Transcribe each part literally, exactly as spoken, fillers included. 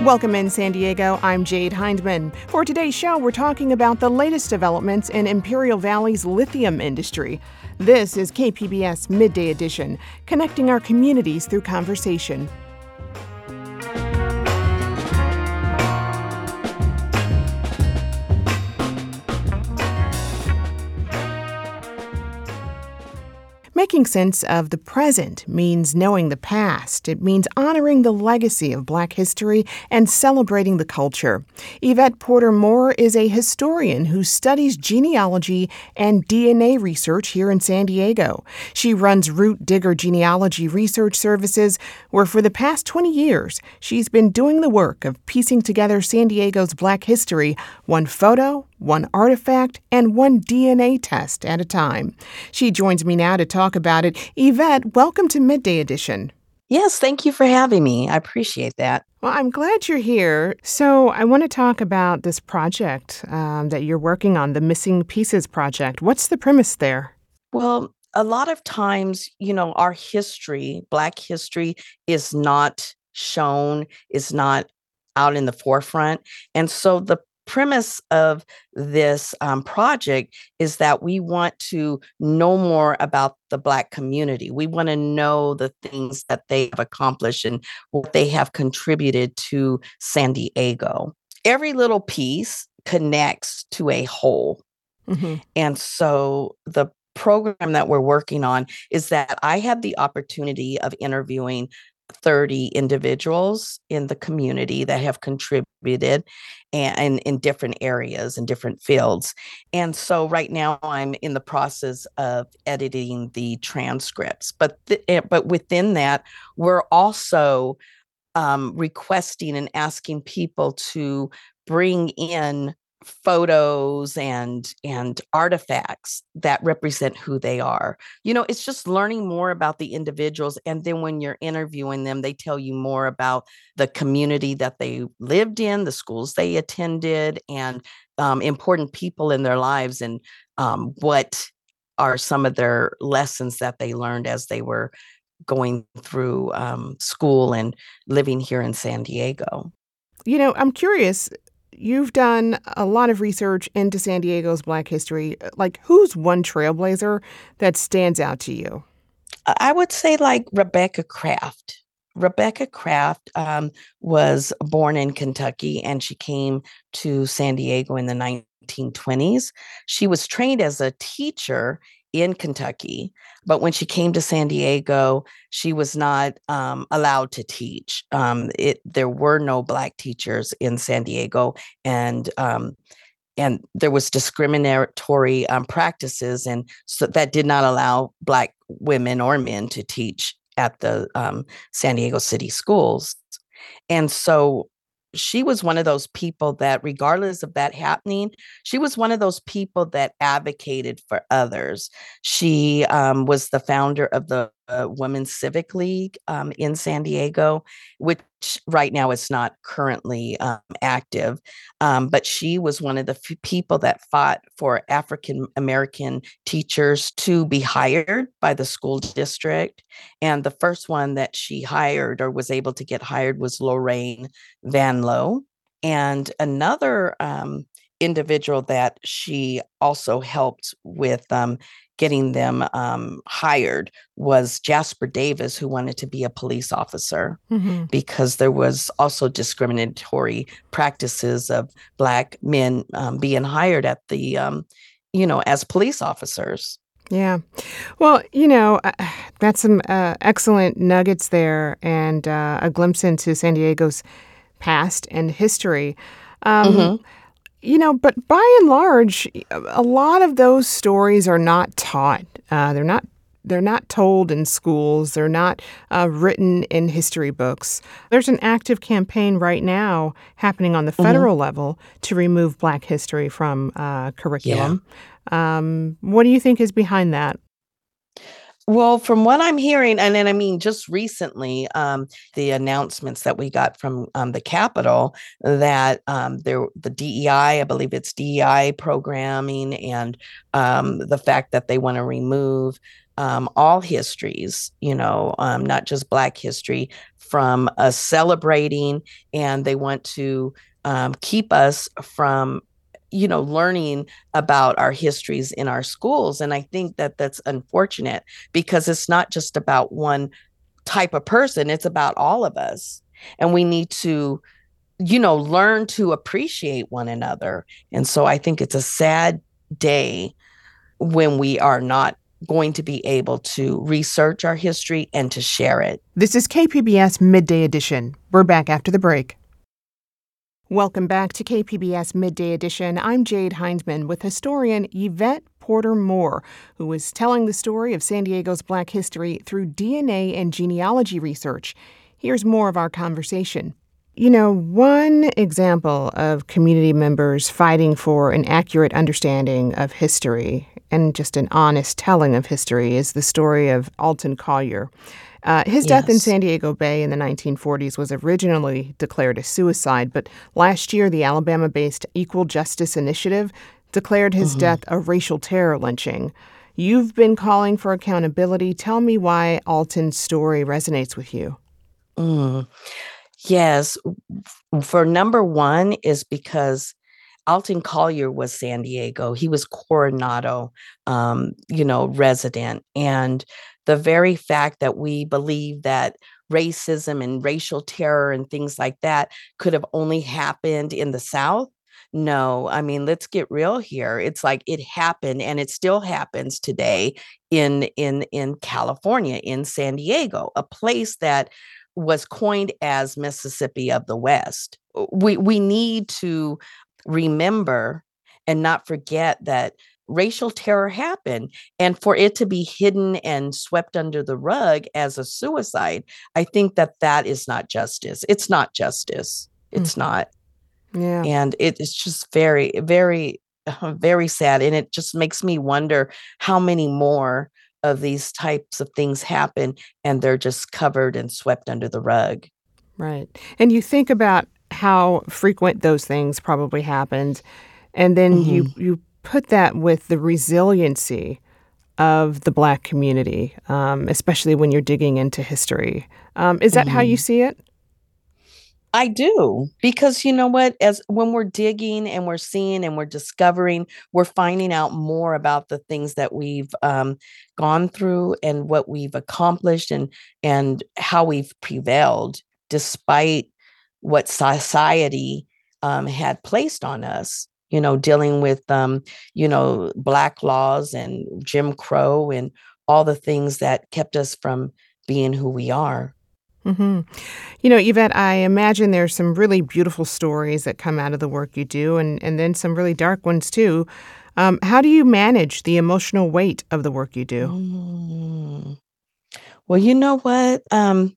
Welcome in San Diego, I'm Jade Hindman. For today's show, we're talking about the latest developments in Imperial Valley's lithium industry. This is K P B S Midday Edition, connecting our communities through conversation. Making sense of the present means knowing the past. It means honoring the legacy of Black history and celebrating the culture. Yvette Porter Moore is a historian who studies genealogy and D N A research here in San Diego. She runs Root Digger Genealogy Research Services, where for the past twenty years, she's been doing the work of piecing together San Diego's Black history, one photo, one artifact, and one D N A test at a time. She joins me now to talk about it. Yvette, welcome to Midday Edition. Yes, thank you for having me. I appreciate that. Well, I'm glad you're here. So I want to talk about this project um, that you're working on, the Missing Pieces Project. What's the premise there? Well, a lot of times, you know, our history, Black history, is not shown, is not out in the forefront. And so the premise of this um, project is that we want to know more about the Black community. We want to know the things that they have accomplished and what they have contributed to San Diego. Every little piece connects to a whole. Mm-hmm. And so the program that we're working on is that I have the opportunity of interviewing thirty individuals in the community that have contributed and, and in different areas and different fields. And so right now I'm in the process of editing the transcripts. But th- but within that, we're also um, requesting and asking people to bring in photos and and artifacts that represent who they are. You know, it's just learning more about the individuals. And then when you're interviewing them, they tell you more about the community that they lived in, the schools they attended, and um, important people in their lives, and um, what are some of their lessons that they learned as they were going through um, school and living here in San Diego. You know, I'm curious. You've done a lot of research into San Diego's Black history. Like, who's one trailblazer that stands out to you? I would say like Rebecca Craft. Rebecca Craft um, was born in Kentucky, and she came to San Diego in the nineteen twenties. She was trained as a teacher in Kentucky, but when she came to San Diego, she was not um, allowed to teach. Um, it there were no Black teachers in San Diego, and um, and there was discriminatory um, practices, and so that did not allow Black women or men to teach at the um, San Diego City schools. And so she was one of those people that, regardless of that happening, she was one of those people that advocated for others. She um, was the founder of the uh, Women's Civic League um, in San Diego, which right now is not currently um, active. Um, but she was one of the f- people that fought for African American teachers to be hired by the school district. And the first one that she hired or was able to get hired was Lorraine Van Lowe. And another um, individual that she also helped with um, getting them um, hired was Jasper Davis, who wanted to be a police officer, mm-hmm. because there was also discriminatory practices of Black men um, being hired at the, um, you know, as police officers. Yeah. Well, you know, uh, that's some uh, excellent nuggets there, and uh, a glimpse into San Diego's past and history. Um, mm-hmm. You know, but by and large, a lot of those stories are not taught. Uh, they're not they're not told in schools. They're not uh, written in history books. There's an active campaign right now happening on the federal mm-hmm. level to remove Black history from uh, curriculum. Yeah. Um, what do you think is behind that? Well, from what I'm hearing, and then I mean, just recently, um, the announcements that we got from um, the Capitol that um, there, the D E I, I believe it's D E I programming, and um, the fact that they want to remove um, all histories, you know, um, not just Black history, from us celebrating, and they want to um, keep us from, you know, learning about our histories in our schools. And I think that that's unfortunate because it's not just about one type of person, it's about all of us. And we need to, you know, learn to appreciate one another. And so I think it's a sad day when we are not going to be able to research our history and to share it. This is K P B S Midday Edition. We're back after the break. Welcome back to K P B S Midday Edition. I'm Jade Hindman with historian Yvette Porter Moore, who is telling the story of San Diego's Black history through D N A and genealogy research. Here's more of our conversation. You know, one example of community members fighting for an accurate understanding of history and just an honest telling of history is the story of Alton Collier. Uh, his death in Yes. San Diego Bay in the nineteen forties was originally declared a suicide, but last year the Alabama-based Equal Justice Initiative declared his Mhm. death a racial terror lynching. You've been calling for accountability. Tell me why Alton's story resonates with you. Mm. Yes. For number one is because Alton Collier was San Diego. He was Coronado, um, you know, resident. And the very fact that we believe that racism and racial terror and things like that could have only happened in the South. No, I mean, let's get real here. It's like it happened and it still happens today in in in California, in San Diego, a place that was coined as Mississippi of the West. We we need to remember and not forget that racial terror happened, and for it to be hidden and swept under the rug as a suicide, I think that that is not justice. It's not justice. It's not. Yeah. And it is just very, very, uh, very sad. And it just makes me wonder how many more of these types of things happen and they're just covered and swept under the rug. Right. And you think about how frequent those things probably happened, and then you Mhm. you put that with the resiliency of the Black community, um, especially when you're digging into history. Um, is that how you Mhm. see it? I do, because you know what? As when we're digging and we're seeing and we're discovering, we're finding out more about the things that we've um, gone through and what we've accomplished and and how we've prevailed despite what society um, had placed on us. You know, dealing with um, you know, Black laws and Jim Crow and all the things that kept us from being who we are. hmm You know, Yvette, I imagine there's some really beautiful stories that come out of the work you do, and, and then some really dark ones too. Um, how do you manage the emotional weight of the work you do? Mm. Well, you know what? Um,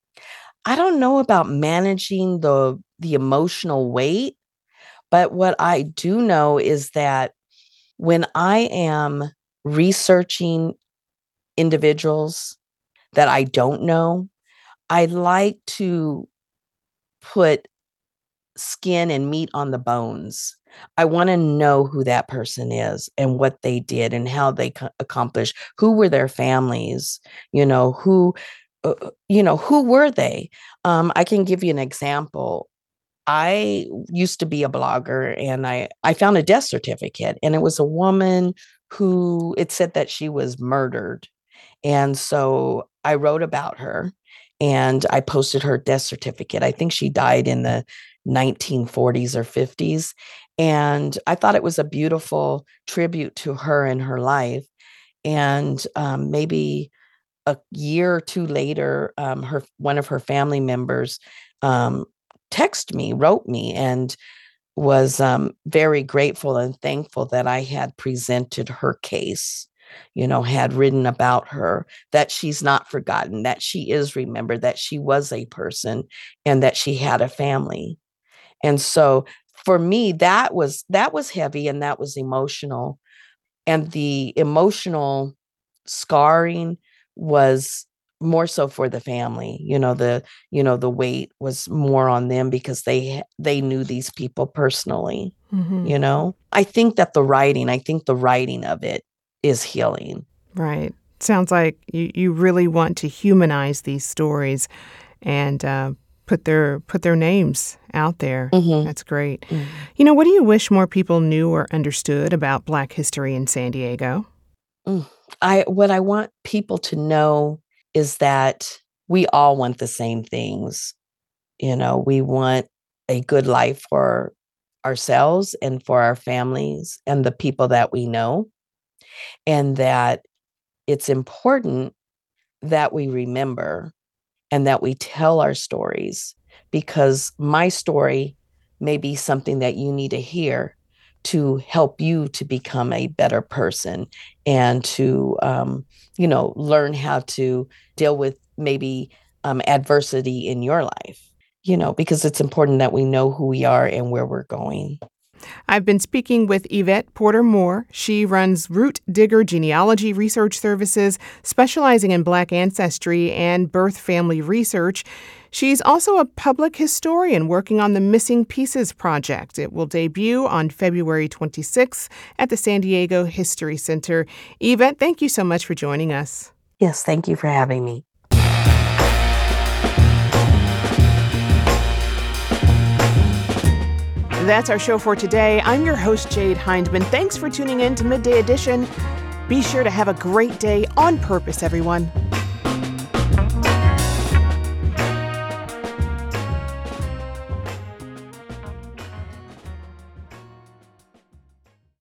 I don't know about managing the the emotional weight, but what I do know is that when I am researching individuals that I don't know, I like to put skin and meat on the bones. I want to know who that person is and what they did and how they co- accomplished. Who were their families? You know, who, uh, uh, you know, who were they? Um, I can give you an example. I used to be a blogger and I I found a death certificate and it was a woman who it said that she was murdered. And so I wrote about her and I posted her death certificate. I think she died in the nineteen forties or fifties. And I thought it was a beautiful tribute to her and her life. And um, maybe a year or two later, um, her one of her family members um, texted me, wrote me, and was um, very grateful and thankful that I had presented her case, you know, had written about her, that she's not forgotten, that she is remembered, that she was a person and that she had a family. And so for me, that was that was heavy and that was emotional. And the emotional scarring was more so for the family. You know, the you know, the weight was more on them because they they knew these people personally, hmm you know? I think that the writing, I think the writing of it is healing. Right. Sounds like you, you really want to humanize these stories and uh, put their put their names out there. Mm-hmm. That's great. Mm-hmm. You know, what do you wish more people knew or understood about Black history in San Diego? Mm. I what I want people to know is that we all want the same things. You know, we want a good life for ourselves and for our families and the people that we know, and that it's important that we remember and that we tell our stories, because my story may be something that you need to hear to help you to become a better person and to, um, you know, learn how to deal with maybe um, adversity in your life, you know, because it's important that we know who we are and where we're going. I've been speaking with Yvette Porter Moore. She runs Root Digger Genealogy Research Services, specializing in Black ancestry and birth family research. She's also a public historian working on the Missing Pieces Project. It will debut on February twenty-sixth at the San Diego History Center. Yvette, thank you so much for joining us. Yes, thank you for having me. That's our show for today. I'm your host, Jade Hindman. Thanks for tuning in to Midday Edition. Be sure to have a great day on purpose, everyone.